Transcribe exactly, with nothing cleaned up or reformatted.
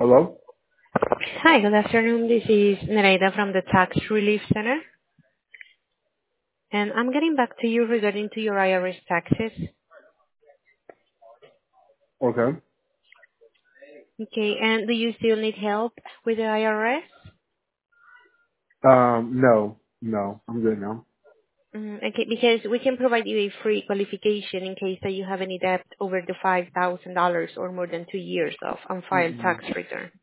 Hello? Hi, good afternoon. This is Nereida from the Tax Relief Center, and I'm getting back to you regarding to your I R S taxes. Okay. Okay, and do you still need help with the I R S? Um, no, no, I'm good now. Mm, okay, because we can provide you a free qualification in case that you have any debt over the five thousand dollars or more than two years of unfiled Mm-mm. tax return.